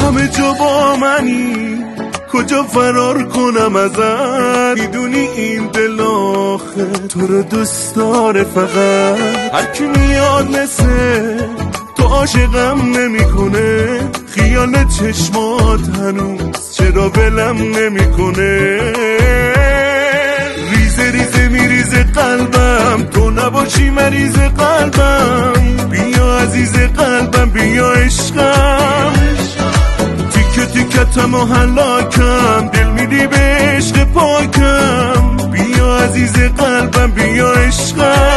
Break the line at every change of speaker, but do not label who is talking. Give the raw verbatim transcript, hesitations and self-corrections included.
همه جا با منی، کجا فرار کنم ازت؟ میدونی این دل آخه تو رو دوست داره فقط. هر کی میاد مثل تو عاشقم نمیکنه، خیال چشمات هنوز چرا ولم نمیکنه؟ ریزه ریزه میریزه قلبم، تو نباشی مریض قلبم. بیا عزیز قلبم، بیا عشقم، تیکه تیکتم و هلاکم، دل میدی به عشق پاکم. بیا عزیز قلبم، بیا عشقم.